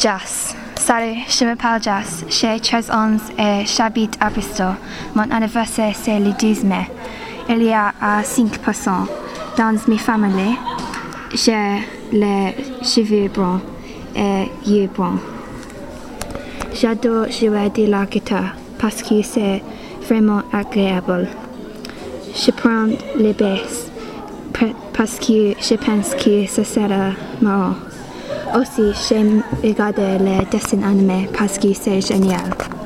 Jas. Salut, je m'appelle Jas. J'ai 13 ans et j'habite à Bristol. Mon anniversaire c'est le 12 mai. Il y a 5 personnes. Dans ma famille, j'ai les cheveux bruns et yeux bruns. J'adore jouer de la guitare parce que c'est vraiment agréable. Je prends les basses parce que je pense que ce sera marrant. Aussi, j'aime regarder les dessins animés parce que c'est génial.